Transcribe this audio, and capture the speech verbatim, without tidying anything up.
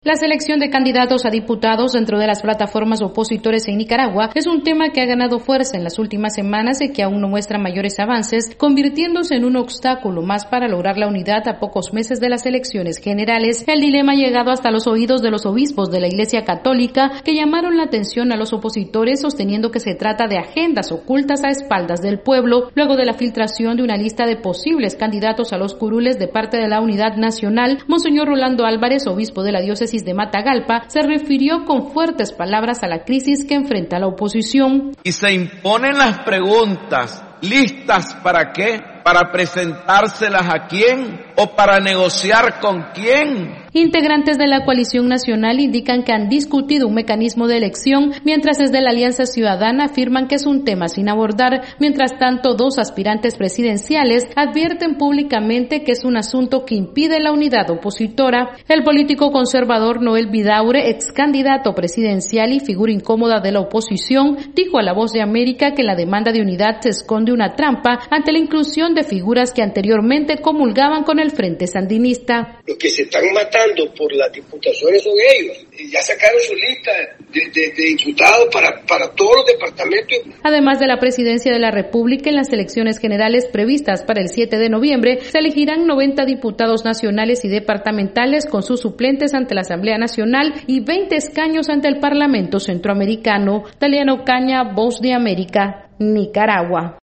La selección de candidatos a diputados dentro de las plataformas opositores en Nicaragua es un tema que ha ganado fuerza en las últimas semanas y que aún no muestra mayores avances, convirtiéndose en un obstáculo más para lograr la unidad a pocos meses de las elecciones generales. El dilema ha llegado hasta los oídos de los obispos de la Iglesia Católica, que llamaron la atención a los opositores sosteniendo que se trata de agendas ocultas a espaldas del pueblo, luego de la filtración de una lista de posibles candidatos a los curules de parte de la Unidad Nacional. Monseñor Rolando Álvarez, obispo de la diócesis de Matagalpa, se refirió con fuertes palabras a la crisis que enfrenta la oposición. Y se imponen las preguntas, ¿listas para qué? ¿Para presentárselas a quién? ¿O para negociar con quién? Integrantes de la coalición nacional indican que han discutido un mecanismo de elección, mientras desde la Alianza Ciudadana afirman que es un tema sin abordar. Mientras tanto, dos aspirantes presidenciales advierten públicamente que es un asunto que impide la unidad opositora. El político conservador Noel Vidaure, ex candidato presidencial y figura incómoda de la oposición, dijo a La Voz de América que la demanda de unidad se esconde una trampa ante la inclusión de figuras que anteriormente comulgaban con el Frente Sandinista. Los que se están matando por las diputaciones son ellos. Ya sacaron su lista de, de, de diputados para, para todos los departamentos. Además de la presidencia de la República, en las elecciones generales previstas para el siete de noviembre, se elegirán noventa diputados nacionales y departamentales con sus suplentes ante la Asamblea Nacional y veinte escaños ante el Parlamento Centroamericano. Daliana Ocaña, Voz de América, Nicaragua.